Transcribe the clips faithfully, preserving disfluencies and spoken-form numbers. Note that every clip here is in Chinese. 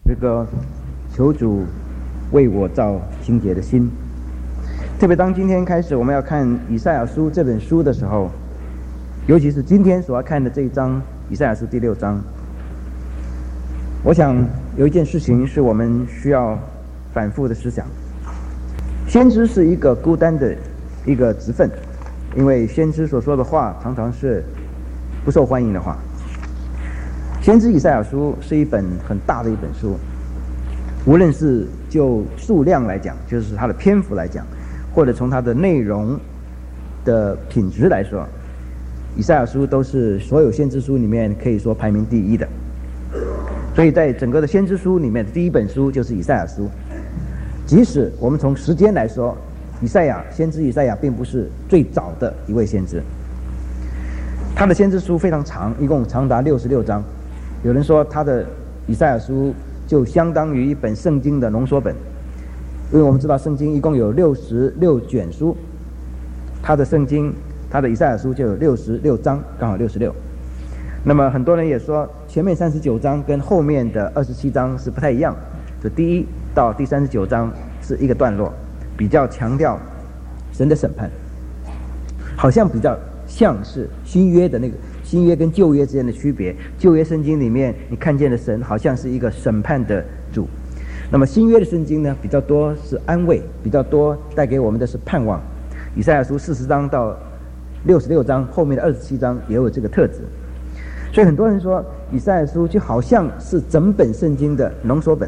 诗歌求主为我造清洁的心。特别当今天开始我们要看以赛亚书这本书的时候，尤其是今天所要看的这一章以赛亚书第六章，我想有一件事情是我们需要反复的思想。先知是一个孤单的一个职分，因为先知所说的话常常是不受欢迎的话。先知以赛亚书是一本很大的一本书，无论是就数量来讲，就是它的篇幅来讲，或者从它的内容的品质来说，以赛亚书都是所有先知书里面可以说排名第一的。所以在整个的先知书里面的第一本书就是以赛亚书。即使我们从时间来说，以赛亚先知以赛亚并不是最早的一位先知，他的先知书非常长，一共长达六十六章。有人说他的以赛亚书就相当于一本圣经的浓缩本，因为我们知道圣经一共有六十六卷书，他的圣经他的以赛亚书就有六十六章，刚好六十六。那么很多人也说前面三十九章跟后面的二十七章是不太一样，就第一到第三十九章是一个段落，比较强调神的审判，好像比较像是新约的那个新约跟旧约之间的区别。旧约圣经里面你看见的神好像是一个审判的主，那么新约的圣经呢比较多是安慰，比较多带给我们的是盼望。以赛亚书四十章到六十六章后面的二十七章也有这个特质，所以很多人说以赛亚书就好像是整本圣经的浓缩本。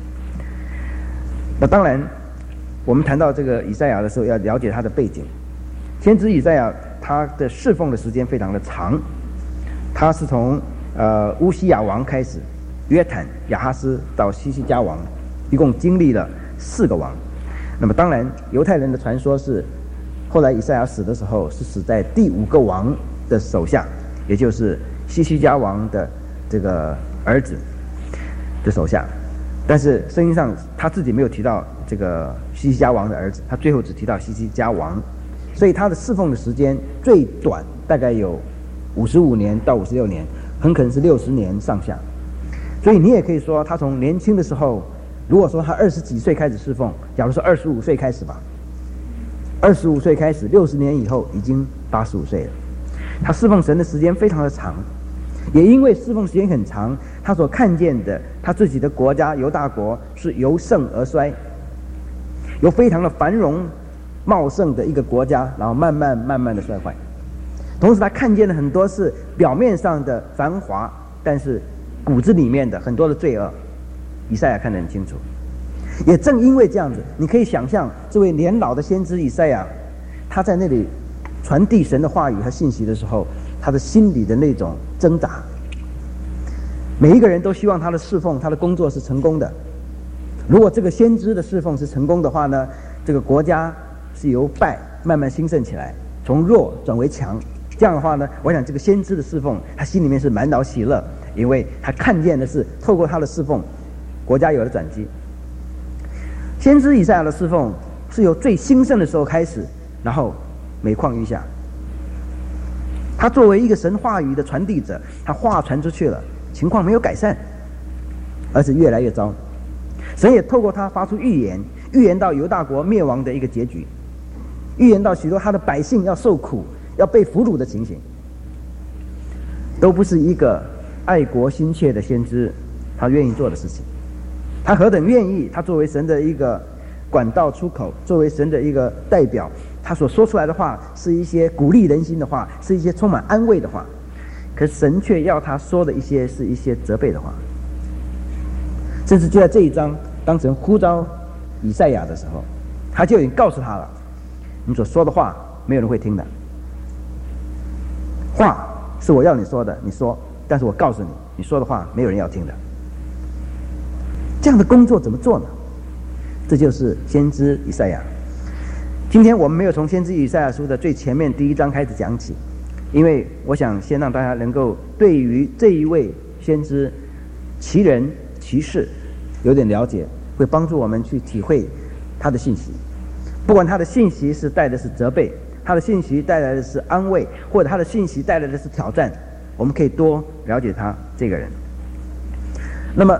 那当然我们谈到这个以赛亚的时候要了解他的背景。先知以赛亚他的侍奉的时间非常的长，他是从呃乌西雅王开始，约坦、亚哈斯到西西家王，一共经历了四个王。那么当然犹太人的传说是后来以赛亚死的时候是死在第五个王的手下，也就是西西家王的这个儿子的手下，但是圣经上他自己没有提到这个西西家王的儿子，他最后只提到西西家王，所以他的侍奉的时间最短大概有五十五年到五十六年，很可能是六十年上下。所以你也可以说他从年轻的时候，如果说他二十几岁开始侍奉，假如说二十五岁开始吧，二十五岁开始，六十年以后已经八十五岁了。他侍奉神的时间非常的长，也因为侍奉时间很长，他所看见的他自己的国家犹大国是由盛而衰，由非常的繁荣茂盛的一个国家，然后慢慢慢慢的衰坏。同时他看见了很多是表面上的繁华，但是骨子里面的很多的罪恶，以赛亚看得很清楚。也正因为这样子，你可以想象这位年老的先知以赛亚，他在那里传递神的话语和信息的时候，他的心里的那种挣扎。每一个人都希望他的侍奉他的工作是成功的，如果这个先知的侍奉是成功的话呢，这个国家是由败慢慢兴盛起来，从弱转为强。这样的话呢，我想这个先知的侍奉他心里面是满脑喜乐，因为他看见的是透过他的侍奉国家有了转机。先知以赛亚的侍奉是由最兴盛的时候开始，然后每况愈下。他作为一个神话语的传递者，他话传出去了，情况没有改善，而是越来越糟。神也透过他发出预言，预言到犹大国灭亡的一个结局，预言到许多他的百姓要受苦要被俘虏的情形，都不是一个爱国心切的先知他愿意做的事情。他何等愿意，他作为神的一个管道出口，作为神的一个代表，他所说出来的话是一些鼓励人心的话，是一些充满安慰的话，可是神却要他说的一些是一些责备的话。甚至就在这一章，当神呼召以赛亚的时候，他就已经告诉他了，你所说的话没有人会听的，话是我要你说的你说，但是我告诉你，你说的话没有人要听的。这样的工作怎么做呢？这就是先知以赛亚。今天我们没有从先知以赛亚书的最前面第一章开始讲起，因为我想先让大家能够对于这一位先知其人其事有点了解，会帮助我们去体会他的信息。不管他的信息是带的是责备，他的信息带来的是安慰，或者他的信息带来的是挑战，我们可以多了解他这个人。那么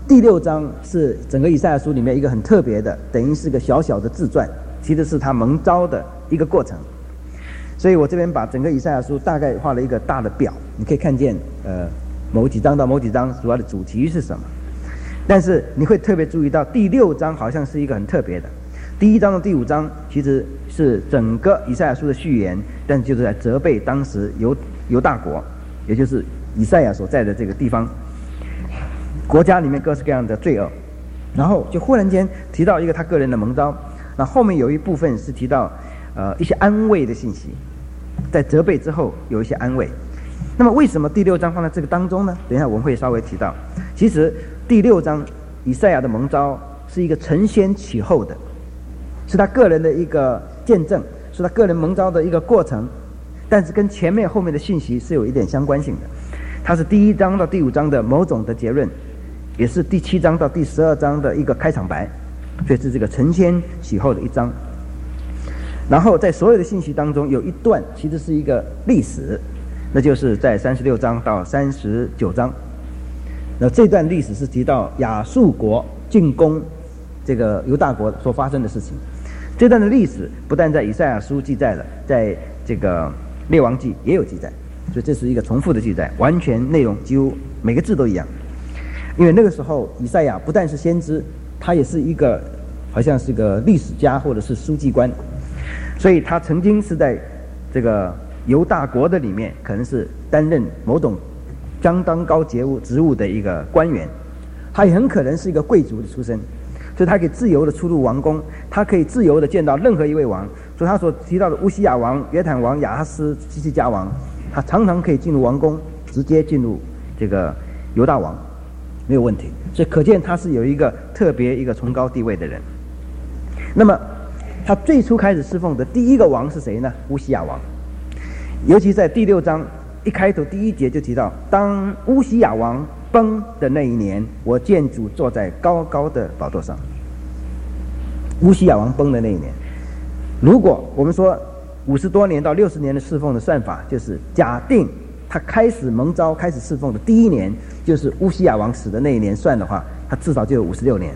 第六章是整个以赛亚书里面一个很特别的，等于是个小小的自传，其实是他蒙召的一个过程。所以我这边把整个以赛亚书大概画了一个大的表，你可以看见呃某几章到某几章主要的主题是什么。但是你会特别注意到第六章好像是一个很特别的，第一章到第五章其实是整个以赛亚书的序言，但是就是在责备当时犹犹大国，也就是以赛亚所在的这个地方国家里面各式各样的罪恶，然后就忽然间提到一个他个人的蒙召，那后面有一部分是提到呃一些安慰的信息，在责备之后有一些安慰。那么为什么第六章放在这个当中呢？等一下我们会稍微提到。其实第六章以赛亚的蒙召是一个承先启后的，是他个人的一个见证，是他个人蒙召的一个过程，但是跟前面后面的信息是有一点相关性的。它是第一章到第五章的某种的结论，也是第七章到第十二章的一个开场白，所以是这个承先启后的一章。然后在所有的信息当中有一段其实是一个历史，那就是在三十六章到三十九章。那这段历史是提到亚述国进攻这个犹大国所发生的事情。这段的历史不但在以赛亚书记载了，在这个列王记也有记载，所以这是一个重复的记载，完全内容几乎每个字都一样。因为那个时候以赛亚不但是先知，他也是一个好像是个历史家或者是书记官，所以他曾经是在这个犹大国的里面可能是担任某种相当高职务职务的一个官员，他也很可能是一个贵族的出身，所以他可以自由的出入王宫，他可以自由的见到任何一位王。所以他所提到的乌西亚王、约坦王、亚哈斯、希西家王，他常常可以进入王宫，直接进入这个犹大王，没有问题。所以可见他是有一个特别一个崇高地位的人。那么他最初开始侍奉的第一个王是谁呢？乌西亚王。尤其在第六章一开头第一节就提到，当乌西亚王崩的那一年，我见主坐在高高的宝座上。乌西亚王崩的那一年，如果我们说五十多年到六十年的侍奉的算法，就是假定他开始蒙召开始侍奉的第一年就是乌西亚王死的那一年算的话，他至少就有五十六年，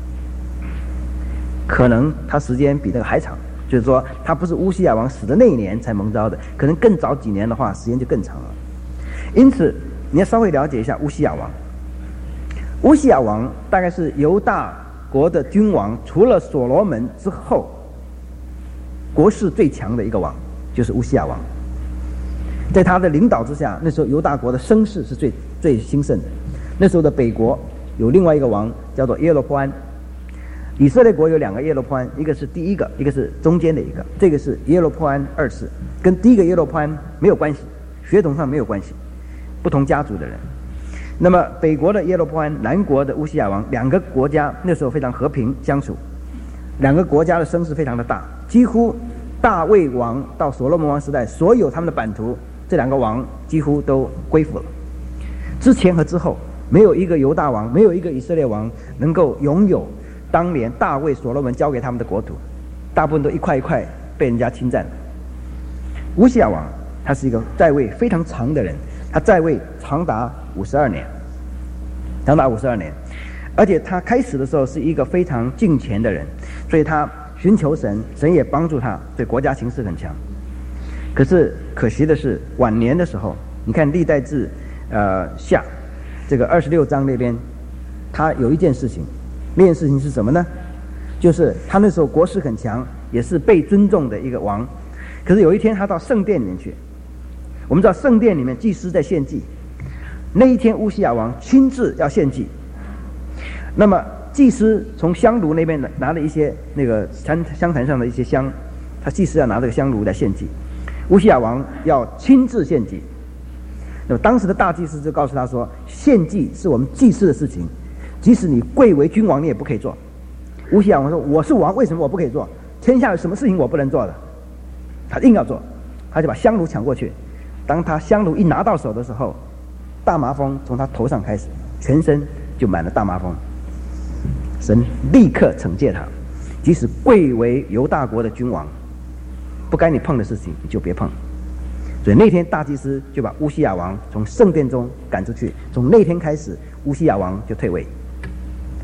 可能他时间比那个还长。就是说他不是乌西亚王死的那一年才蒙召的，可能更早几年的话时间就更长了。因此你要稍微了解一下乌西亚王。乌西亚王大概是犹大国的君王，除了所罗门之后国势最强的一个王，就是乌西亚王。在他的领导之下，那时候犹大国的声势是最最兴盛的。那时候的北国有另外一个王叫做耶罗波安。以色列国有两个耶罗波安，一个是第一个，一个是中间的一个，这个是耶罗波安二世，跟第一个耶罗波安没有关系，血统上没有关系，不同家族的人。那么北国的耶罗波安，南国的乌西亚王，两个国家那时候非常和平相处，两个国家的声势非常的大，几乎大卫王到所罗门王时代，所有他们的版图，这两个王几乎都归附了。之前和之后，没有一个犹大王，没有一个以色列王能够拥有当年大卫所罗门交给他们的国土，大部分都一块一块被人家侵占了。乌西亚王他是一个在位非常长的人，他在位长达五十二年，长达五十二年，而且他开始的时候是一个非常敬虔的人，所以他寻求神，神也帮助他，对国家形势很强。可是可惜的是，晚年的时候，你看历代志呃下这个二十六章那边，他有一件事情。那件事情是什么呢？就是他那时候国势很强，也是被尊重的一个王。可是有一天他到圣殿里面去，我们知道圣殿里面祭司在献祭，那一天乌西亚王亲自要献祭。那么祭司从香炉那边拿了一些那个香香坛上的一些香，他祭司要拿这个香炉来献祭，乌西亚王要亲自献祭。那么当时的大祭司就告诉他说，献祭是我们祭司的事情，即使你贵为君王，你也不可以做。乌西亚王说：“我是王，为什么我不可以做？天下有什么事情我不能做的？”他硬要做，他就把香炉抢过去。当他香炉一拿到手的时候，大麻风从他头上开始，全身就满了大麻风。神立刻惩戒他，即使贵为犹大国的君王，不该你碰的事情你就别碰。所以那天大祭司就把乌西亚王从圣殿中赶出去。从那天开始，乌西亚王就退位，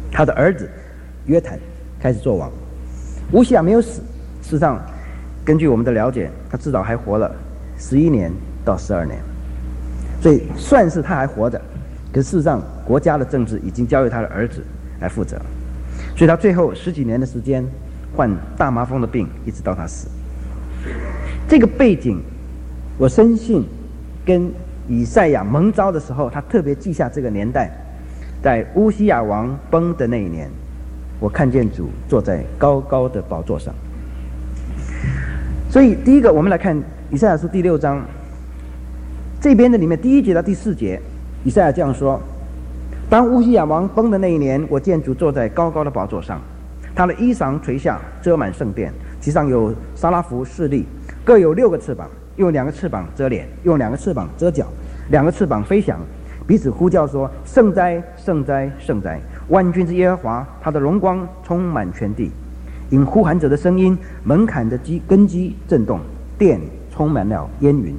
他的儿子约坦开始做王。乌西亚没有死，事实上根据我们的了解，他至少还活了十一年到十二年，所以算是他还活着。可是事实上，国家的政治已经交由他的儿子来负责，所以他最后十几年的时间患大麻风的病，一直到他死。这个背景，我深信跟以赛亚蒙召的时候，他特别记下这个年代，在乌西亚王崩的那一年，我看见主坐在高高的宝座上。所以第一个，我们来看以赛亚书第六章这边的里面第一节到第四节，以赛亚这样说：当乌西亚王崩的那一年，我见主坐在高高的宝座上，他的衣裳垂下，遮满圣殿，其上有撒拉弗侍立，各有六个翅膀，用两个翅膀遮脸，用两个翅膀遮脚，两个翅膀飞翔，彼此呼叫说：圣哉，圣哉，圣哉！万军之耶和华，他的荣光充满全地。因呼喊者的声音，门槛的基根基震动，殿充满了烟云。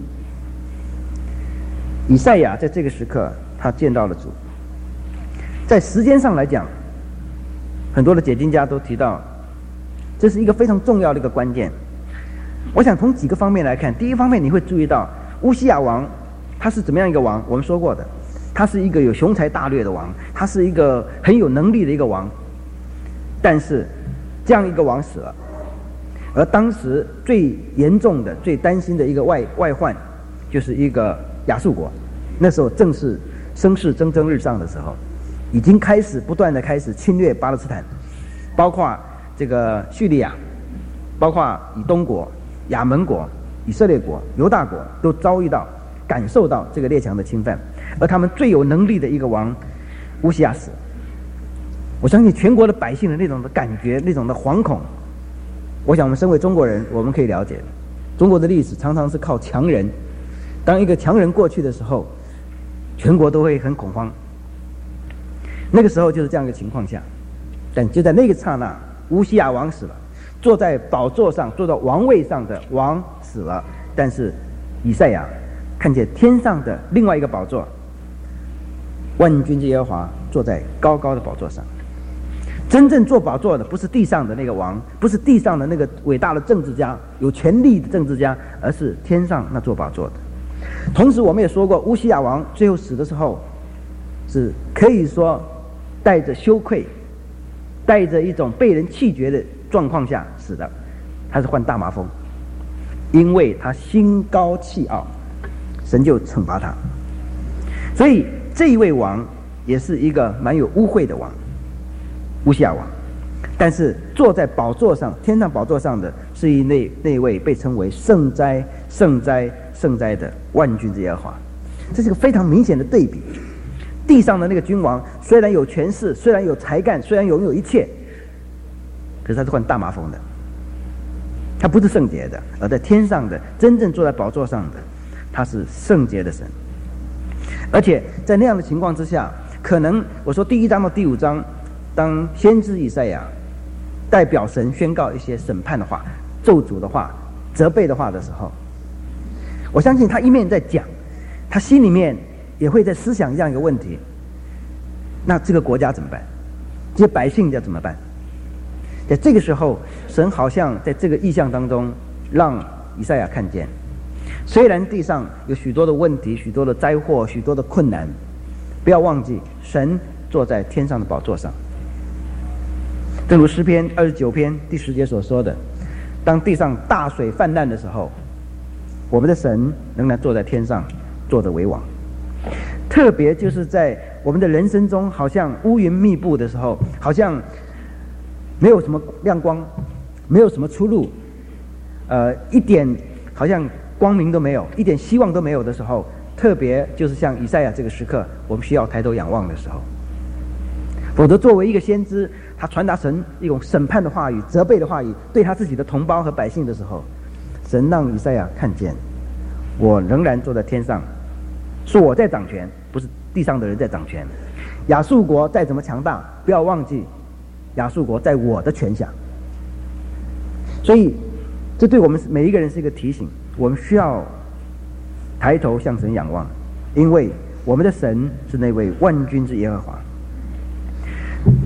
以赛亚在这个时刻，他见到了主。在时间上来讲，很多的解经家都提到，这是一个非常重要的一个关键。我想从几个方面来看，第一方面你会注意到乌西亚王他是怎么样一个王，我们说过的，他是一个有雄才大略的王，他是一个很有能力的一个王。但是这样一个王死了，而当时最严重的最担心的一个外外患就是一个亚述国，那时候正是声势蒸蒸日上的时候，已经开始不断的开始侵略巴勒斯坦，包括这个叙利亚，包括以东国、亚门国、以色列国、犹大国都遭遇到感受到这个列强的侵犯，而他们最有能力的一个王乌西亚死，我相信全国的百姓的那种的感觉，那种的惶恐，我想我们身为中国人，我们可以了解，中国的历史常常是靠强人，当一个强人过去的时候，全国都会很恐慌。那个时候就是这样一个情况下，但就在那个刹那，乌西亚王死了，坐在宝座上坐到王位上的王死了，但是以赛亚看见天上的另外一个宝座，万军之耶和华坐在高高的宝座上。真正坐宝座的不是地上的那个王，不是地上的那个伟大的政治家，有权力的政治家，而是天上那坐宝座的。同时我们也说过，乌西亚王最后死的时候是可以说带着羞愧，带着一种被人弃绝的状况下死的，他是患大麻风，因为他心高气傲，神就惩罚他。所以这一位王也是一个蛮有污秽的王，乌西亚王。但是坐在宝座上，天上宝座上的是一那那位被称为圣哉圣哉圣哉的万军之耶和华。这是个非常明显的对比。地上的那个君王虽然有权势，虽然有才干，虽然拥有一切，可是他是患大麻风的，他不是圣洁的。而在天上的真正坐在宝座上的，他是圣洁的神。而且在那样的情况之下，可能我说第一章到第五章，当先知以赛亚代表神宣告一些审判的话、咒诅的话、责备的话的时候，我相信他一面在讲，他心里面也会在思想这样一个问题：那这个国家怎么办？这些百姓要怎么办？在这个时候，神好像在这个意象当中让以赛亚看见，虽然地上有许多的问题、许多的灾祸、许多的困难，不要忘记神坐在天上的宝座上。正如诗篇二十九篇第十节所说的，当地上大水泛滥的时候，我们的神仍然坐在天上，坐着为王。特别就是在我们的人生中好像乌云密布的时候，好像没有什么亮光，没有什么出路，呃，一点好像光明都没有，一点希望都没有的时候，特别就是像以赛亚这个时刻，我们需要抬头仰望的时候。否则作为一个先知，他传达神一种审判的话语、责备的话语，对他自己的同胞和百姓的时候，神让以赛亚看见，我仍然坐在天上，说我在掌权，不是地上的人在掌权。亚述国再怎么强大，不要忘记亚述国在我的权下。所以这对我们每一个人是一个提醒，我们需要抬头向神仰望，因为我们的神是那位万军之耶和华。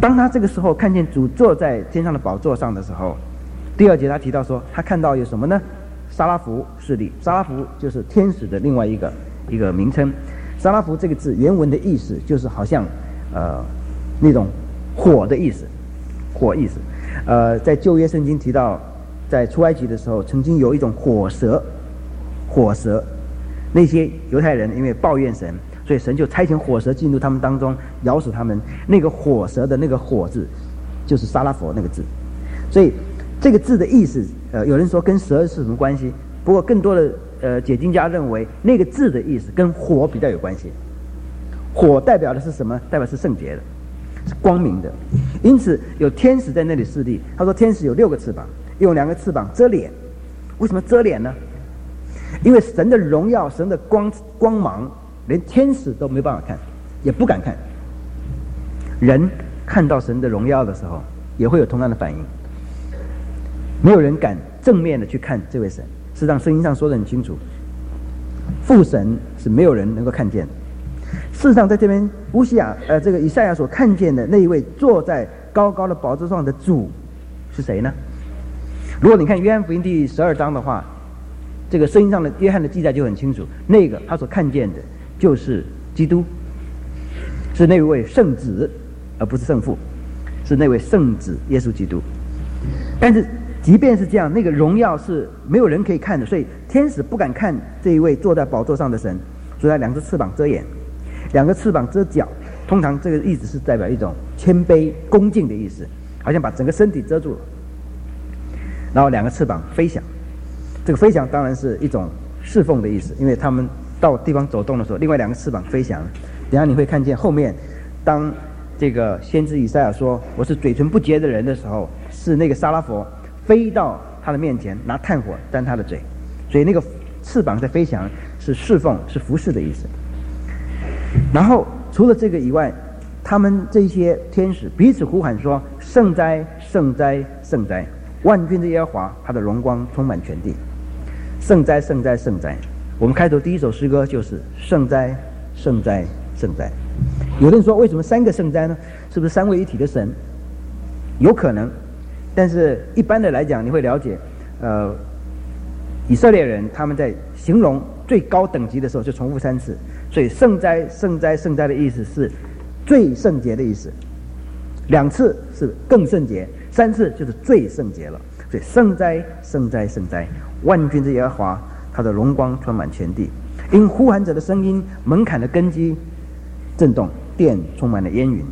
当他这个时候看见主坐在天上的宝座上的时候，第二节他提到说，他看到有什么呢？沙拉弗势力，沙拉弗就是天使的另外一个一个名称。沙拉弗这个字原文的意思就是好像呃那种火的意思，火意思。呃，在旧约圣经提到，在出埃及的时候，曾经有一种火蛇，火蛇，那些犹太人因为抱怨神，所以神就差遣火蛇进入他们当中，咬死他们。那个火蛇的那个火字，就是沙拉弗那个字。所以这个字的意思，呃，有人说跟蛇是什么关系？不过更多的呃解经家认为，那个字的意思跟火比较有关系。火代表的是什么？代表是圣洁的，是光明的。因此有天使在那里侍立。他说天使有六个翅膀，用两个翅膀遮脸。为什么遮脸呢？因为神的荣耀，神的光光芒，连天使都没办法看，也不敢看。人看到神的荣耀的时候，也会有同样的反应。没有人敢正面的去看这位神。事实上圣经上说得很清楚，父神是没有人能够看见的。事实上在这边乌西亚呃这个以赛亚所看见的那一位坐在高高的宝座上的主是谁呢？如果你看约翰福音第十二章的话，这个圣经上的约翰的记载就很清楚，那个他所看见的就是基督，是那位圣子，而不是圣父，是那位圣子耶稣基督。但是即便是这样，那个荣耀是没有人可以看的，所以天使不敢看这一位坐在宝座上的神，所以他两只翅膀遮眼，两个翅膀遮脚。通常这个意思是代表一种谦卑恭敬的意思，好像把整个身体遮住了。然后两个翅膀飞翔，这个飞翔当然是一种侍奉的意思，因为他们到地方走动的时候，另外两个翅膀飞翔。等一下你会看见后面，当这个先知以赛亚说我是嘴唇不洁的人的时候，是那个沙拉佛飞到他的面前，拿炭火沾他的嘴，所以那个翅膀在飞翔是侍奉，是服侍的意思。然后除了这个以外，他们这些天使彼此呼喊说：圣哉，圣哉，圣哉！万军之耶和华，他的荣光充满全地。圣哉，圣哉，圣哉！我们开头第一首诗歌就是圣哉，圣哉，圣哉。有人说，为什么三个圣哉呢？是不是三位一体的神？有可能，但是一般的来讲，你会了解，呃，以色列人他们在形容最高等级的时候就重复三次，所以圣哉，圣哉，圣哉的意思是最圣洁的意思，两次是更圣洁，三次就是最圣洁了。所以圣哉，圣哉，圣哉！万军之耶和华，他的荣光充满全地。因呼喊者的声音，门槛的根基震动，殿充满了烟云。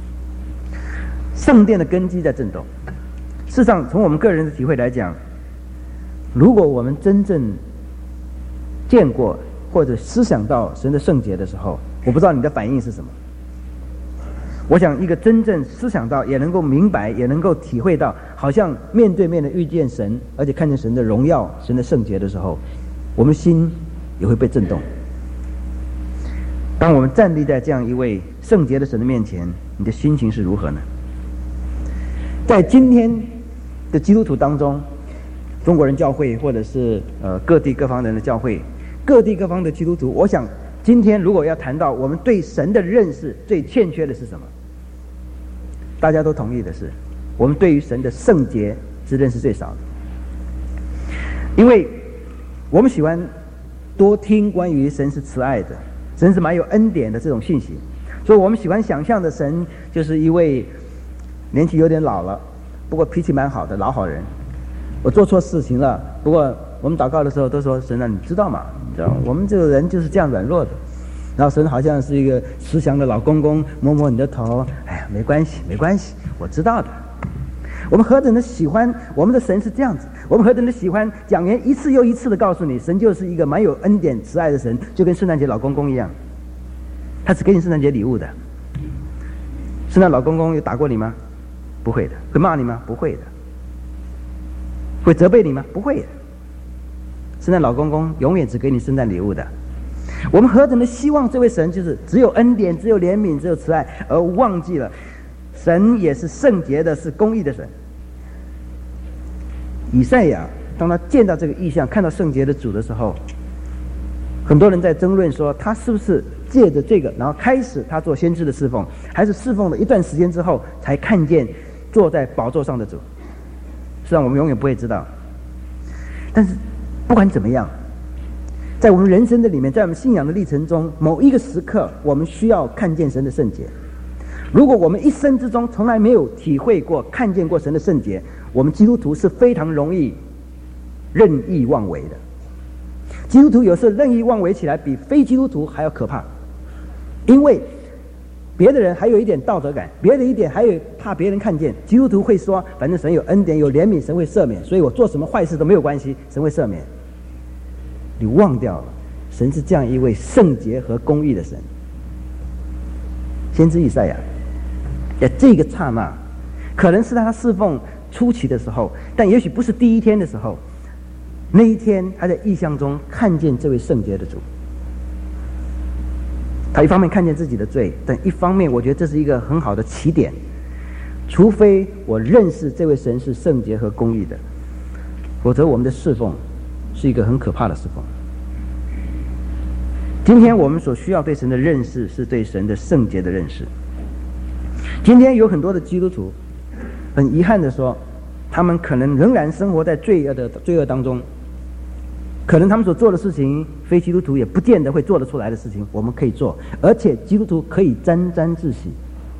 圣殿的根基在震动。事实上，从我们个人的体会来讲，如果我们真正见过或者思想到神的圣洁的时候，我不知道你的反应是什么。我想一个真正思想到也能够明白也能够体会到好像面对面的遇见神，而且看见神的荣耀，神的圣洁的时候，我们心也会被震动。当我们站立在这样一位圣洁的神的面前，你的心情是如何呢？在今天的基督徒当中，中国人教会或者是呃各地各方人的教会，各地各方的基督徒，我想今天如果要谈到我们对神的认识最欠缺的是什么，大家都同意的是，我们对于神的圣洁是认识最少的。因为我们喜欢多听关于神是慈爱的，神是蛮有恩典的这种信息，所以我们喜欢想象的神就是一位年纪有点老了，不过脾气蛮好的老好人。我做错事情了，不过我们祷告的时候都说神啊，你知道吗？你知道我们这个人就是这样软弱的。然后神好像是一个慈祥的老公公，摸摸你的头，哎呀，没关系，没关系，我知道的。我们何等的喜欢我们的神是这样子，我们何等的喜欢讲员一次又一次的告诉你，神就是一个蛮有恩典慈爱的神，就跟圣诞节老公公一样，他只给你圣诞节礼物的。圣诞老公公有打过你吗？不会的。会骂你吗？不会的。会责备你吗？不会的。圣诞老公公永远只给你圣诞礼物的。我们何等的希望这位神就是只有恩典，只有怜悯，只有慈爱，而忘记了神也是圣洁的，是公义的神。以赛亚当他见到这个异象，看到圣洁的主的时候，很多人在争论说他是不是借着这个，然后开始他做先知的侍奉，还是侍奉了一段时间之后才看见坐在宝座上的主？实际上我们永远不会知道。但是不管怎么样，在我们人生的里面，在我们信仰的历程中，某一个时刻我们需要看见神的圣洁。如果我们一生之中从来没有体会过看见过神的圣洁，我们基督徒是非常容易任意妄为的。基督徒有时候任意妄为起来比非基督徒还要可怕，因为别的人还有一点道德感，别的一点还有怕别人看见，基督徒会说反正神有恩典有怜悯，神会赦免，所以我做什么坏事都没有关系，神会赦免。你忘掉了神是这样一位圣洁和公义的神。先知以赛亚在这个刹那，可能是他侍奉初期的时候，但也许不是第一天的时候，那一天他在异象中看见这位圣洁的主。他一方面看见自己的罪，但一方面我觉得这是一个很好的起点。除非我认识这位神是圣洁和公义的，否则我们的侍奉是一个很可怕的侍奉。今天我们所需要对神的认识是对神的圣洁的认识。今天有很多的基督徒很遗憾的说，他们可能仍然生活在罪恶的罪恶当中，可能他们所做的事情非基督徒也不见得会做得出来的事情我们可以做，而且基督徒可以沾沾自喜，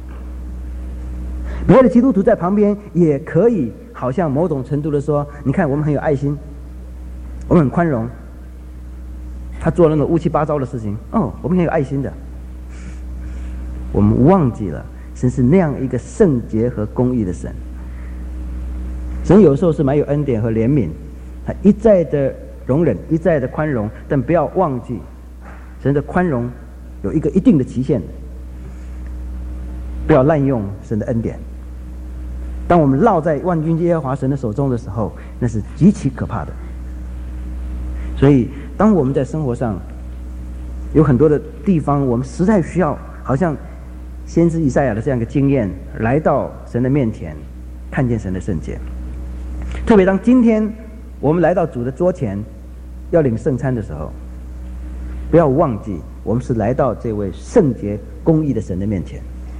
别的基督徒在旁边也可以好像某种程度的说，你看我们很有爱心，我们很宽容，他做了那种乌七八糟的事情，哦，我们很有爱心的。我们忘记了神是那样一个圣洁和公义的神。神有时候是蛮有恩典和怜悯，他一再的容忍，一再的宽容，但不要忘记神的宽容有一个一定的期限的，不要滥用神的恩典。当我们落在万军耶和华神的手中的时候，那是极其可怕的。所以当我们在生活上有很多的地方，我们实在需要好像先知以赛亚的这样一个经验，来到神的面前看见神的圣洁。特别当今天我们来到主的桌前要领圣餐的时候，不要忘记我们是来到这位圣洁公义的神的面前。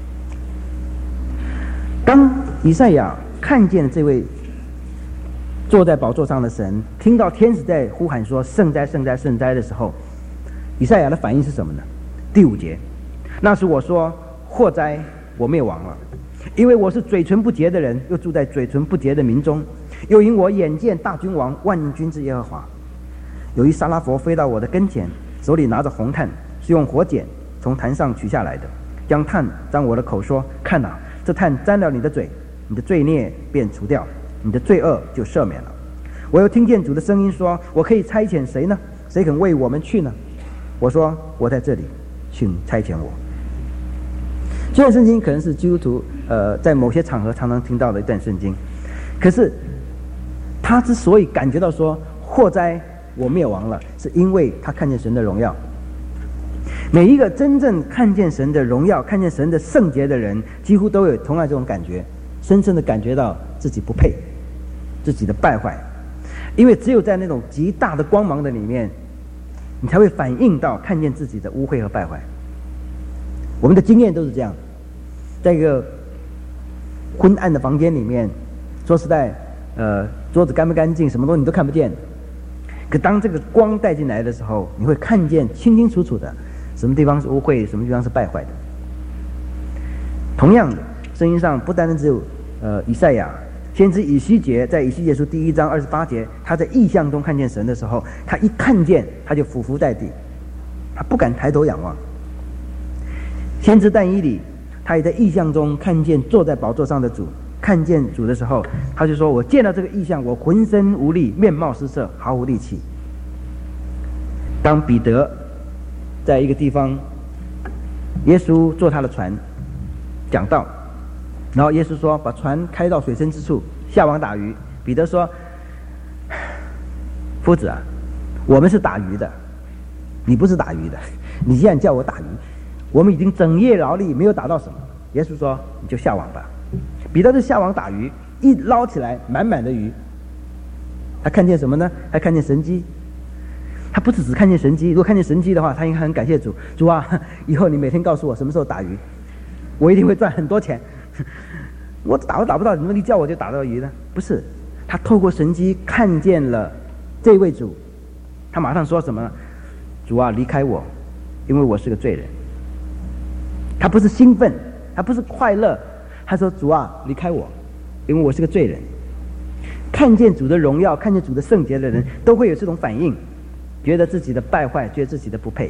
当以赛亚看见这位坐在宝座上的神，听到天使在呼喊说圣哉圣哉圣哉的时候，以赛亚的反应是什么呢？第五节，那时我说祸哉，我灭亡了，因为我是嘴唇不洁的人，又住在嘴唇不洁的民中，又因我眼见大君王万军之耶和华。有一沙拉佛飞到我的跟前，手里拿着红炭，是用火剪从坛上取下来的，将炭沾我的口说，看哪，这炭沾了你的嘴，你的罪孽便除掉，你的罪恶就赦免了。我又听见主的声音说，我可以差遣谁呢？谁肯为我们去呢？我说，我在这里，请差遣我。这段圣经可能是基督徒呃在某些场合常常听到的一段圣经，可是他之所以感觉到说祸哉我灭亡了，是因为他看见神的荣耀。每一个真正看见神的荣耀，看见神的圣洁的人，几乎都有同样这种感觉，深深的感觉到自己不配，自己的败坏。因为只有在那种极大的光芒的里面，你才会反映到看见自己的污秽和败坏。我们的经验都是这样，在一个昏暗的房间里面，说实在呃桌子干不干净，什么东西你都看不见，可当这个光带进来的时候，你会看见清清楚楚的什么地方是污秽，什么地方是败坏的。同样的，圣经上不单单只有呃以赛亚，先知以西结在以西结书第一章二十八节，他在异象中看见神的时候，他一看见他就俯伏在地，他不敢抬头仰望。先知但以理，他也在异象中看见坐在宝座上的主，看见主的时候，他就说，我见到这个异象，我浑身无力，面貌失色，毫无力气。当彼得在一个地方，耶稣坐他的船讲道，然后耶稣说把船开到水深之处，下网打鱼。彼得说，夫子啊，我们是打鱼的，你不是打鱼的，你既然叫我打鱼，我们已经整夜劳力没有打到什么。耶稣说，你就下网吧。彼得是下网打鱼，一捞起来满满的鱼，他看见什么呢？他看见神迹。 他不是只看见神迹，如果看见神迹的话，他应该很感谢主，主啊，以后你每天告诉我什么时候打鱼，我一定会赚很多钱。我打都打不到，怎么你叫我就打到鱼呢？不是，他透过神迹看见了这位主，他马上说什么呢？主啊，离开我，因为我是个罪人。他不是兴奋，他不是快乐，他说主啊，离开我，因为我是个罪人。看见主的荣耀，看见主的圣洁的人都会有这种反应，觉得自己的败坏，觉得自己的不配。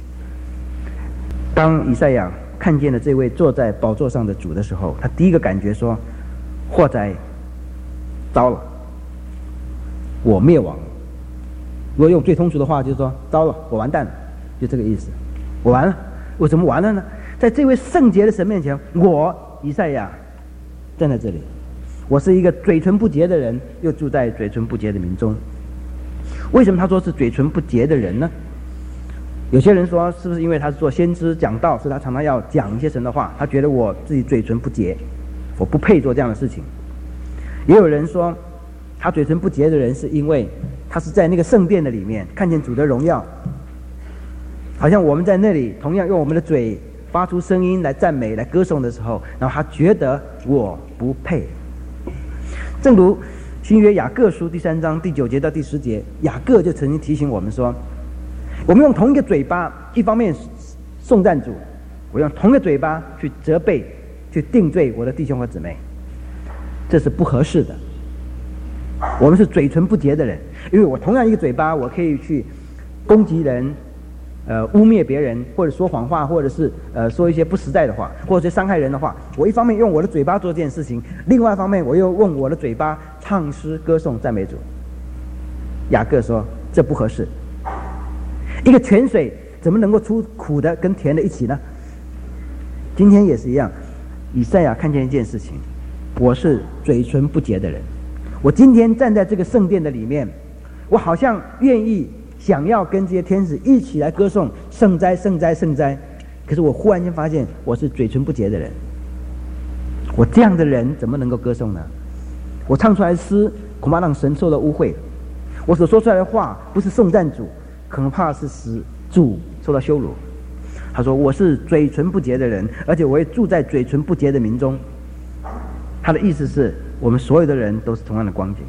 当以赛亚看见了这位坐在宝座上的主的时候，他第一个感觉说：祸哉，糟了，我灭亡了。如果用最通俗的话，就是说糟了，我完蛋了，就这个意思。我完了，我怎么完了呢？在这位圣洁的神面前，我以赛亚站在这里，我是一个嘴唇不洁的人，又住在嘴唇不洁的民中。为什么他说是嘴唇不洁的人呢？有些人说，是不是因为他是做先知讲道，所以他常常要讲一些神的话，他觉得我自己嘴唇不洁，我不配做这样的事情。也有人说，他嘴唇不洁的人是因为他是在那个圣殿的里面看见主的荣耀，好像我们在那里同样用我们的嘴发出声音来赞美来歌颂的时候，然后他觉得我不配。正如新约雅各书第三章第九节到第十节，雅各就曾经提醒我们说，我们用同一个嘴巴，一方面颂赞主，我用同一个嘴巴去责备去定罪我的弟兄和姊妹，这是不合适的。我们是嘴唇不洁的人，因为我同样一个嘴巴，我可以去攻击人，呃，污蔑别人，或者说谎话，或者是呃说一些不实在的话，或者是伤害人的话。我一方面用我的嘴巴做这件事情，另外一方面我又用我的嘴巴唱诗歌颂赞美主。雅各说这不合适。一个泉水怎么能够出苦的跟甜的一起呢？今天也是一样，以赛亚看见一件事情，我是嘴唇不洁的人，我今天站在这个圣殿的里面，我好像愿意想要跟这些天使一起来歌颂圣哉圣哉圣哉，可是我忽然间发现我是嘴唇不洁的人，我这样的人怎么能够歌颂呢？我唱出来的诗恐怕让神受到污秽，我所说出来的话不是颂赞主，恐怕是使主受到羞辱。他说我是嘴唇不洁的人，而且我也住在嘴唇不洁的民中。他的意思是我们所有的人都是同样的光景。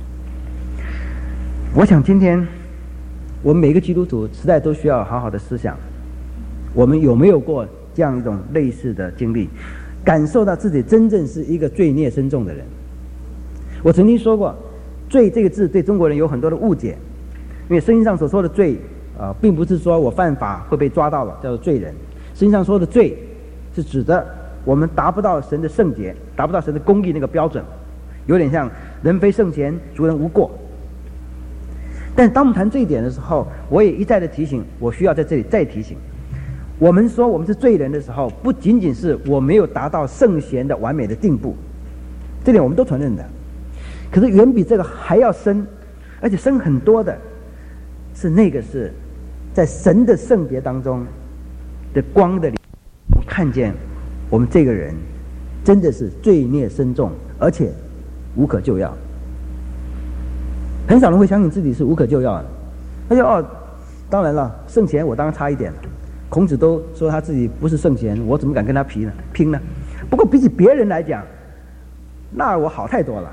我想今天我们每个基督徒实在都需要好好的思想，我们有没有过这样一种类似的经历，感受到自己真正是一个罪孽深重的人。我曾经说过，罪这个字对中国人有很多的误解，因为圣经上所说的罪呃，并不是说我犯法会被抓到了叫做罪人，圣经上说的罪是指的我们达不到神的圣洁，达不到神的公义那个标准，有点像人非圣贤孰人无过。但当我们谈这一点的时候，我也一再的提醒，我需要在这里再提醒，我们说我们是罪人的时候，不仅仅是我没有达到圣贤的完美的地步，这点我们都承认的，可是远比这个还要深，而且深很多的是那个是在神的圣洁当中的光的里，我们看见我们这个人真的是罪孽深重，而且无可救药。很少人会相信自己是无可救药的。他说哦，当然了，圣贤我当然差一点了，孔子都说他自己不是圣贤，我怎么敢跟他拼呢拼呢？不过比起别人来讲，那我好太多了。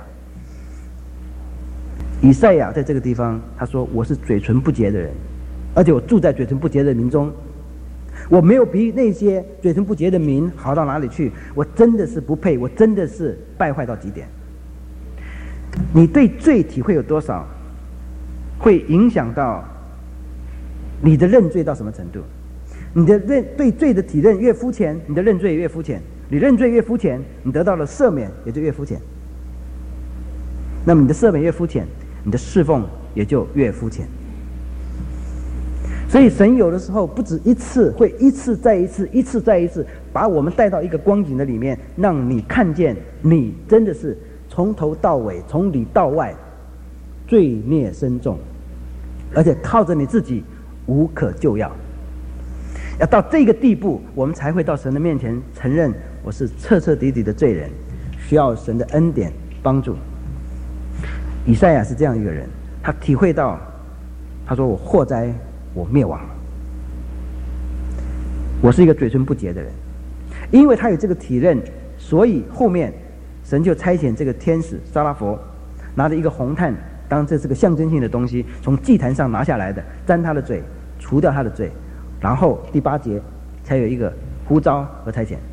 以赛亚在这个地方他说我是嘴唇不洁的人，而且我住在嘴唇不洁的民中，我没有比那些嘴唇不洁的民好到哪里去，我真的是不配，我真的是败坏到极点。你对罪体会有多少，会影响到你的认罪到什么程度。你的认对罪的体认越肤浅，你的认罪越肤浅，你认罪越肤浅，你得到了赦免也就越肤浅，那么你的赦免越肤浅，你的侍奉也就越肤浅。所以神有的时候不止一次，会一次再一次，一次再一次把我们带到一个光景的里面，让你看见你真的是从头到尾，从里到外罪孽深重，而且靠着你自己无可救药。要到这个地步，我们才会到神的面前承认我是彻彻底底的罪人，需要神的恩典帮助。以赛亚是这样一个人，他体会到他说我祸哉，我灭亡了。我是一个嘴唇不洁的人，因为他有这个体认，所以后面神就差遣这个天使沙拉佛拿着一个红炭，当这是个象征性的东西，从祭坛上拿下来的，沾他的罪，除掉他的罪，然后第八节才有一个呼召和差遣。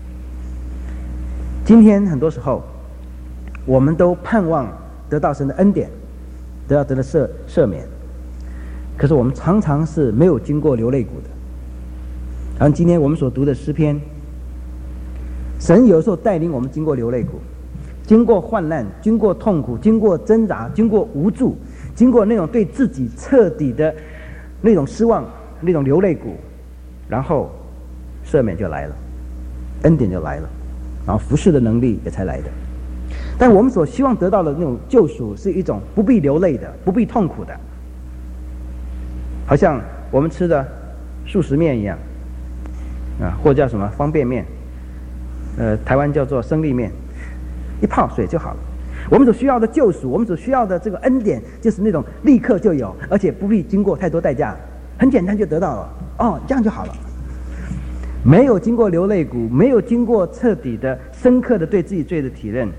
今天很多时候我们都盼望得到神的恩典，得到得到赦赦免，可是我们常常是没有经过流泪谷的。然后今天我们所读的诗篇，神有时候带领我们经过流泪谷，经过患难，经过痛苦，经过挣扎，经过无助，经过那种对自己彻底的那种失望，那种流泪谷，然后赦免就来了，恩典就来了，然后服侍的能力也才来的。但我们所希望得到的那种救赎是一种不必流泪的，不必痛苦的，好像我们吃的速食面一样啊，或叫什么方便面，呃，台湾叫做生力面，一泡水就好了。我们所需要的救赎，我们所需要的这个恩典，就是那种立刻就有，而且不必经过太多代价，很简单就得到了。哦，这样就好了。没有经过流泪谷，没有经过彻底的、深刻的对自己罪的体认，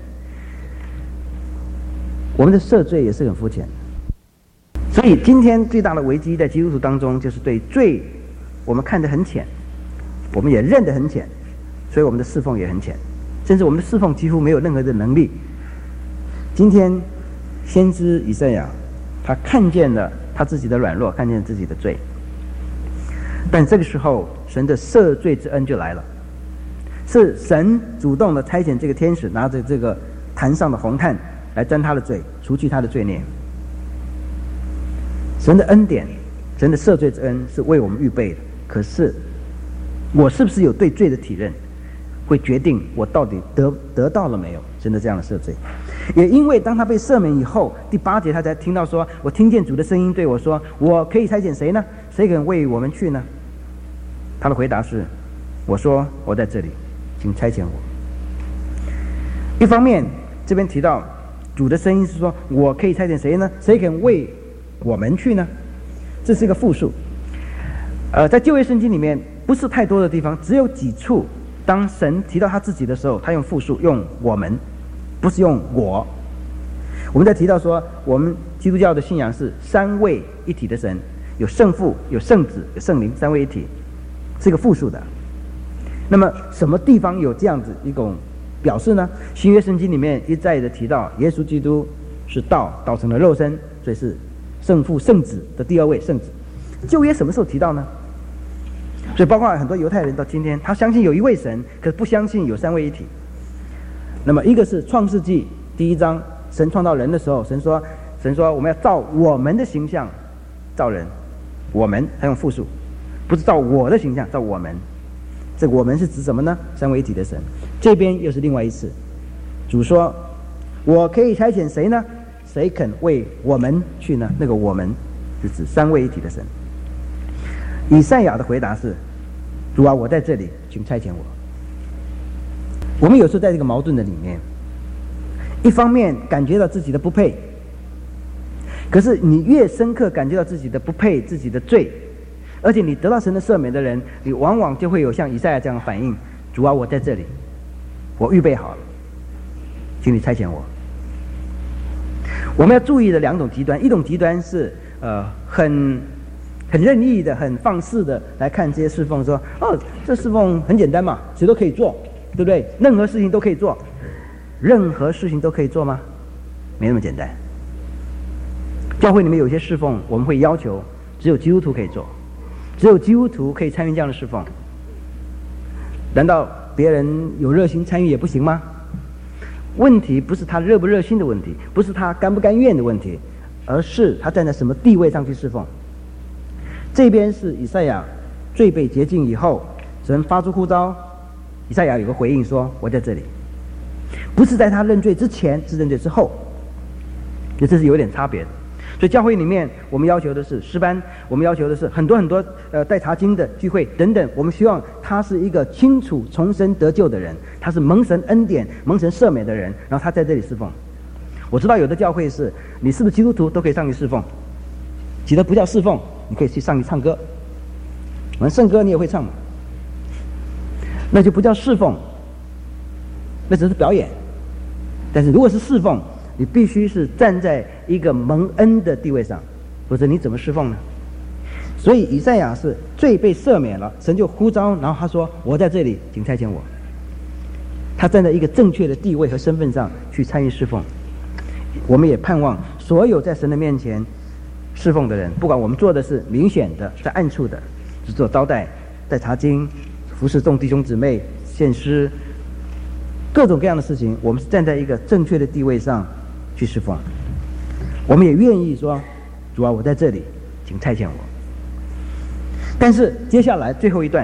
我们的赦罪也是很肤浅。所以今天最大的危机在基督徒当中，就是对罪我们看得很浅，我们也认得很浅，所以我们的侍奉也很浅，甚至我们的侍奉几乎没有任何的能力。今天先知以赛亚他看见了他自己的软弱，看见了自己的罪，但这个时候神的赦罪之恩就来了，是神主动的差遣这个天使拿着这个坛上的红炭来沾他的罪，除去他的罪孽。神的恩典，神的赦罪之恩是为我们预备的，可是我是不是有对罪的体认，会决定我到底得得到了没有神的这样的赦罪。也因为当他被赦免以后，第八节他才听到说，我听见主的声音对我说，我可以差遣谁呢？谁肯为我们去呢？他的回答是，我说我在这里，请差遣我。一方面这边提到主的声音是说，我可以差遣谁呢？谁肯为我们去呢？这是一个复数。呃，在旧约圣经里面不是太多的地方，只有几处当神提到他自己的时候，他用复数，用我们，不是用我。我们在提到说，我们基督教的信仰是三位一体的神，有圣父，有圣子，有圣灵，三位一体，是一个复数的。那么什么地方有这样子一种表示呢？新约圣经里面一再的提到耶稣基督是道，道成了肉身，所以是圣父圣子的第二位圣子。旧约什么时候提到呢？所以包括很多犹太人到今天，他相信有一位神，可是不相信有三位一体。那么一个是创世纪第一章，神创造人的时候，神说神说我们要照我们的形象造人，我们他用复数，不是照我的形象，照我们。这个我们是指什么呢？三位一体的神。这边又是另外一次，主说我可以差遣谁呢？谁肯为我们去呢？那个我们是指三位一体的神。以赛亚的回答是，主啊，我在这里，请差遣我。我们有时候在这个矛盾的里面，一方面感觉到自己的不配，可是你越深刻感觉到自己的不配，自己的罪，而且你得到神的赦免的人，你往往就会有像以赛亚这样的反应，主啊，我在这里，我预备好了，请你差遣我。我们要注意的两种极端，一种极端是呃很很任意的、很放肆的来看这些侍奉，说哦，这侍奉很简单嘛，谁都可以做，对不对？任何事情都可以做，任何事情都可以做吗？没那么简单。教会里面有些侍奉，我们会要求只有基督徒可以做，只有基督徒可以参与这样的侍奉。难道别人有热心参与也不行吗？问题不是他热不热心的问题，不是他甘不甘愿的问题，而是他站在什么地位上去侍奉。这边是以赛亚罪被洁净以后，神发出呼召，以赛亚有个回应说，我在这里。不是在他认罪之前，是认罪之后，这是有点差别的。所以教会里面我们要求的是诗班，我们要求的是很多很多呃带查经的聚会等等，我们希望他是一个清楚重生得救的人，他是蒙神恩典蒙神赦免的人，然后他在这里侍奉。我知道有的教会是你是不是基督徒都可以上去侍奉， 其他不叫侍奉，你可以去上去唱歌，我们圣歌你也会唱嘛，那就不叫侍奉，那只是表演。但是如果是侍奉，你必须是站在一个蒙恩的地位上，否则你怎么侍奉呢？所以以赛亚是罪被赦免了，神就呼召，然后他说：“我在这里，请差遣我。”他站在一个正确的地位和身份上去参与侍奉。我们也盼望所有在神的面前侍奉的人，不管我们做的是明显的，在暗处的，只做招待、在查经、服侍众弟兄姊妹、献诗，各种各样的事情，我们是站在一个正确的地位上去侍奉。我们也愿意说：“主啊，我在这里，请差遣我。”但是接下来最后一段，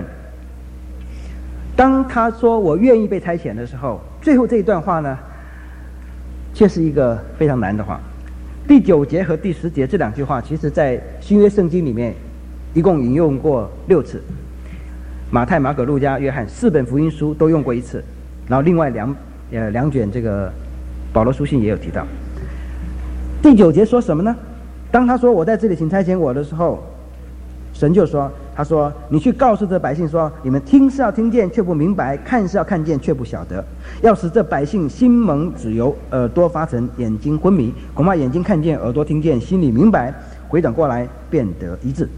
当他说我愿意被差遣的时候，最后这一段话呢，却是一个非常难的话。第九节和第十节这两句话，其实在新约圣经里面一共引用过六次，马太、马可、路加、约翰四本福音书都用过一次，然后另外两呃两卷这个保罗书信也有提到。第九节说什么呢？当他说我在这里，请差遣我的时候，神就说：“他说你去告诉这百姓说，你们听是要听见，却不明白；看是要看见，却不晓得。要使这百姓心蒙脂油，耳朵发沉，眼睛昏迷。恐怕眼睛看见，耳朵听见，心里明白，回转过来，变得医治。”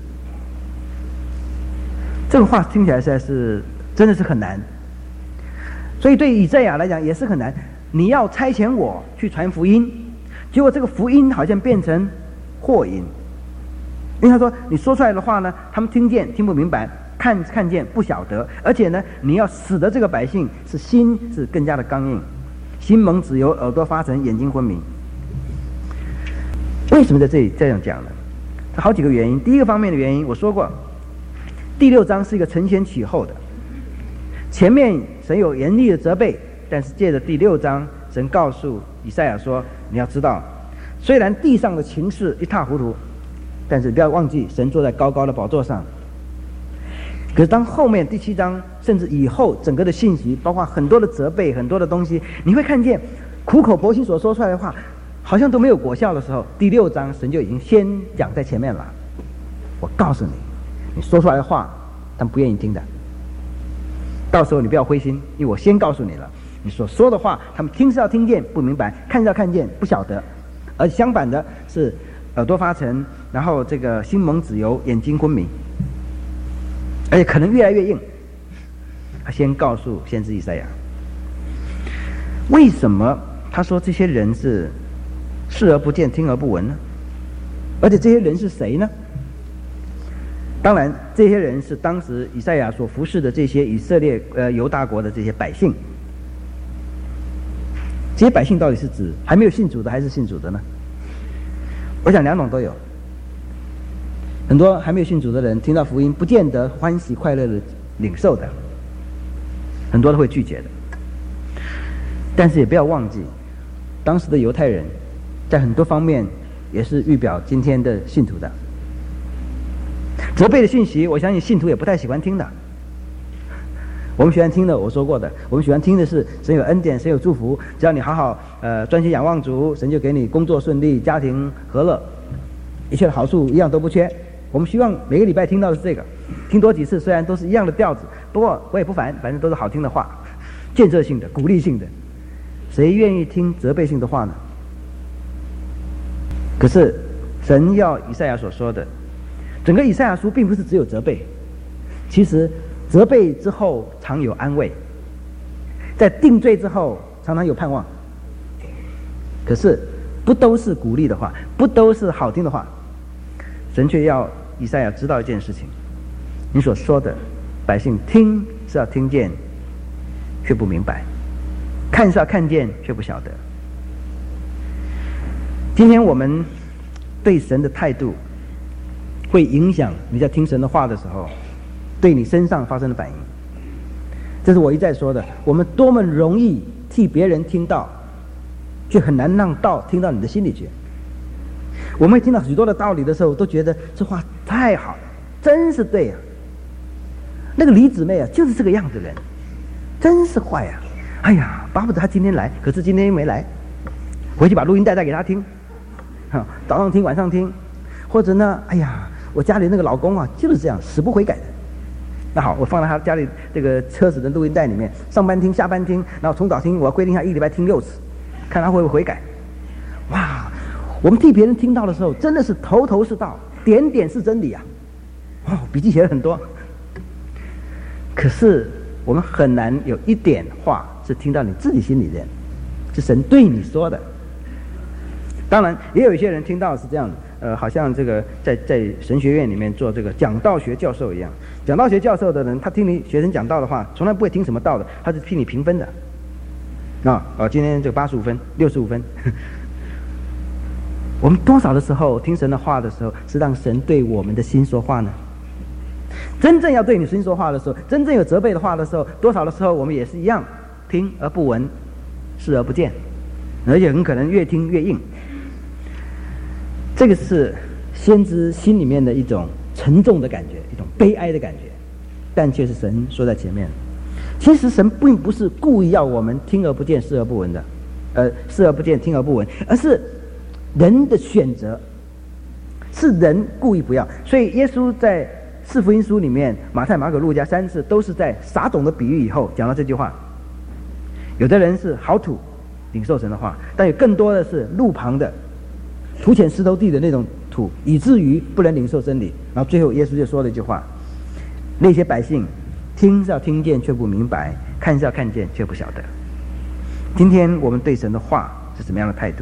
这个话听起来实在是真的是很难，所以对以赛亚来讲也是很难。你要差遣我去传福音，结果这个福音好像变成祸音。因为他说你说出来的话呢，他们听见听不明白，看看见不晓得，而且呢，你要使得这个百姓是心是更加的刚硬，心蒙脂油，耳朵发沉，眼睛昏迷。为什么在这里这样讲呢？好几个原因。第一个方面的原因我说过，第六章是一个承前启后的，前面神有严厉的责备，但是借着第六章，神告诉以赛亚说，你要知道，虽然地上的情势一塌糊涂，但是不要忘记神坐在高高的宝座上。可是当后面第七章甚至以后整个的信息，包括很多的责备，很多的东西，你会看见苦口婆心所说出来的话好像都没有果效的时候，第六章神就已经先讲在前面了。我告诉你，你说出来的话他们不愿意听的，到时候你不要灰心，因为我先告诉你了，你所说的话他们听是要听见不明白，看是要看见不晓得，而相反的是耳朵发沉，然后这个心蒙脂油，眼睛昏迷，而且可能越来越硬。他先告诉先知以赛亚，为什么他说这些人是视而不见，听而不闻呢？而且这些人是谁呢？当然这些人是当时以赛亚所服侍的这些以色列呃犹大国的这些百姓。这些百姓到底是指还没有信主的还是信主的呢？我想两种都有。很多还没有信主的人听到福音不见得欢喜快乐的领受的，很多都会拒绝的。但是也不要忘记，当时的犹太人在很多方面也是预表今天的信徒的。责备的讯息我相信信徒也不太喜欢听的。我们喜欢听的我说过的，我们喜欢听的是神有恩典，神有祝福，只要你好好呃专心仰望主，神就给你工作顺利，家庭和乐，一切的好处一样都不缺。我们希望每个礼拜听到的是这个，听多几次，虽然都是一样的调子，不过我也不烦，反正都是好听的话，建设性的，鼓励性的。谁愿意听责备性的话呢？可是神要以赛亚所说的，整个以赛亚书并不是只有责备，其实责备之后常有安慰，在定罪之后常常有盼望。可是不都是鼓励的话，不都是好听的话，神却要以赛亚知道一件事情，你所说的百姓听是要听见却不明白，看是要看见却不晓得。今天我们对神的态度会影响你在听神的话的时候对你身上发生的反应。这是我一再说的，我们多么容易替别人听到，却很难让道听到你的心里去。我们会听到许多的道理的时候，都觉得这话太好了，真是对啊。那个李姊妹啊，就是这个样子的人，真是坏啊！哎呀，巴不得他今天来，可是今天没来，回去把录音带带给他听，早上听晚上听，或或者呢，哎呀，我家里那个老公啊就是这样死不悔改的。那好，我放在他家里这个车子的录音带里面，上班听下班听，然后从早听，我要规定他一礼拜听六次，看他会不会悔改。哇，我们替别人听到的时候，真的是头头是道，点点是真理啊！哦，笔记写了很多。可是我们很难有一点话是听到你自己心里的，是神对你说的。当然，也有一些人听到是这样的，呃，好像这个在在神学院里面做这个讲道学教授一样。讲道学教授的人，他听你学生讲道的话，从来不会听什么道的，他是替你评分的。啊，哦，今天这个八十五分、六十五分。我们多少的时候听神的话的时候，是让神对我们的心说话呢？真正要对你心说话的时候，真正有责备的话的时候，多少的时候我们也是一样，听而不闻，视而不见，而且很可能越听越硬。这个是先知心里面的一种沉重的感觉，一种悲哀的感觉，但却是神说在前面。其实神并不是故意要我们听而不见，视而不闻的，呃，视而不见，听而不闻，而是人的选择，是人故意不要。所以耶稣在四福音书里面，马太、马可、路加三次都是在撒种的比喻以后讲到这句话。有的人是好土，领受神的话，但有更多的是路旁的土浅石头地的那种土，以至于不能领受真理。然后最后耶稣就说了一句话：那些百姓听是要听见却不明白，看是要看见却不晓得。今天我们对神的话是什么样的态度？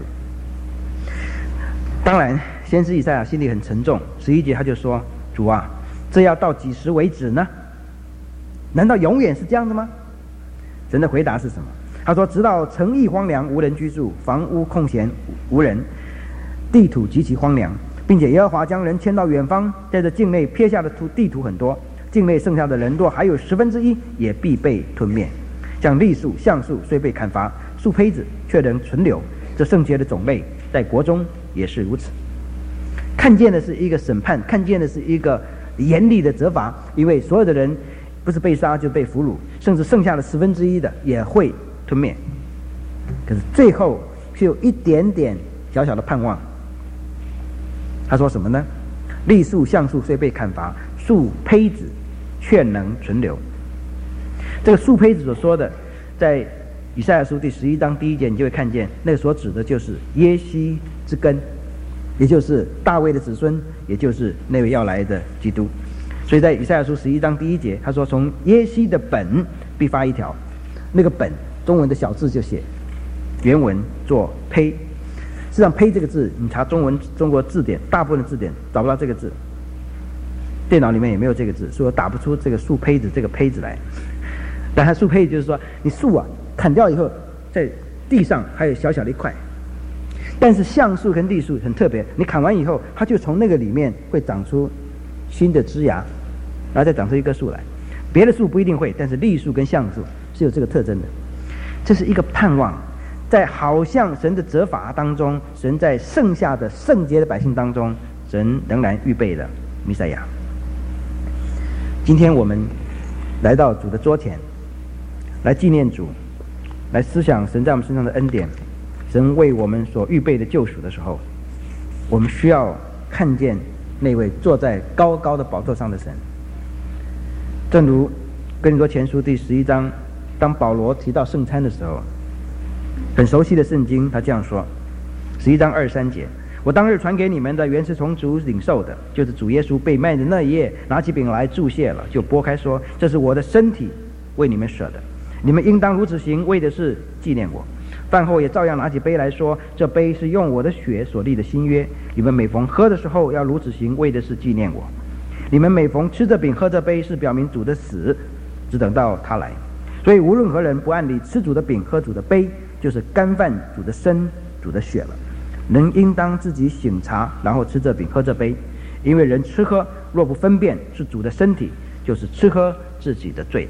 当然先知以赛亚心里很沉重，十一节他就说：主啊，这要到几时为止呢？难道永远是这样的吗？神的回答是什么？他说：直到城邑荒凉，无人居住，房屋空闲无人，地土极其荒凉，并且耶和华将人迁到远方，在这境内撇下的土地土很多，境内剩下的人若还有十分之一，也必被吞灭。像栗树、橡树虽被砍伐，树胚子却能存留，这圣洁的种类在国中也是如此。看见的是一个审判，看见的是一个严厉的责罚，因为所有的人不是被杀就被俘虏，甚至剩下的十分之一的也会吞灭。可是最后却有一点点小小的盼望。他说什么呢？栗树、橡树虽被砍伐，树胚子却能存留。这个树胚子所说的，在以赛亚书第十一章第一节，你就会看见，那个所指的就是耶西之根，也就是大卫的子孙，也就是那位要来的基督。所以在以赛亚书十一章第一节，他说：从耶西的本必发一条。那个本中文的小字就写，原文做胚。实际上胚这个字，你查中文中国字典，大部分的字典找不到这个字，电脑里面也没有这个字，所以我打不出这个树胚子这个胚子来。但它树胚就是说，你树啊砍掉以后，在地上还有小小的一块。但是橡树跟栗树很特别，你砍完以后，它就从那个里面会长出新的枝芽，然后再长出一棵树来。别的树不一定会，但是栗树跟橡树是有这个特征的。这是一个盼望，在好像神的责罚当中，神在剩下的圣洁的百姓当中，神仍然预备了弥赛亚。今天我们来到主的桌前，来纪念主，来思想神在我们身上的恩典，神为我们所预备的救赎的时候，我们需要看见那位坐在高高的宝座上的神。正如哥林多前书第十一章，当保罗提到圣餐的时候，很熟悉的圣经，他这样说：十一章二十三节，我当日传给你们的，原是从主领受的，就是主耶稣被卖的那一夜，拿起饼来祝谢了，就拨开说：这是我的身体，为你们舍的，你们应当如此行，为的是纪念我。饭后也照样拿起杯来说：这杯是用我的血所立的新约，你们每逢喝的时候要如此行，为的是纪念我。你们每逢吃这饼喝这杯，是表明主的死，只等到他来。所以无论何人不按理吃主的饼喝主的杯，就是干犯主的身主的血了。人应当自己省察，然后吃这饼喝这杯，因为人吃喝若不分辨是主的身体，就是吃喝自己的罪了。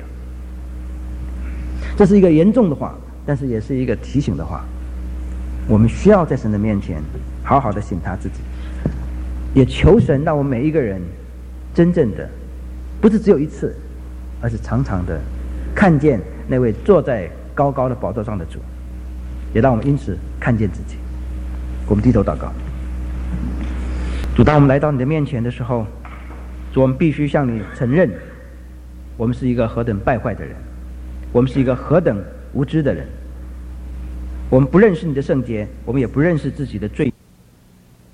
这是一个严重的话，但是也是一个提醒的话。我们需要在神的面前好好的省察自己，也求神让我们每一个人真正的不是只有一次，而是常常的看见那位坐在高高的宝座上的主，也让我们因此看见自己。我们低头祷告。 主，当我们来到你的面前的时候，主，我们必须向你承认，我们是一个何等败坏的人，我们是一个何等无知的人，我们不认识你的圣洁，我们也不认识自己的罪。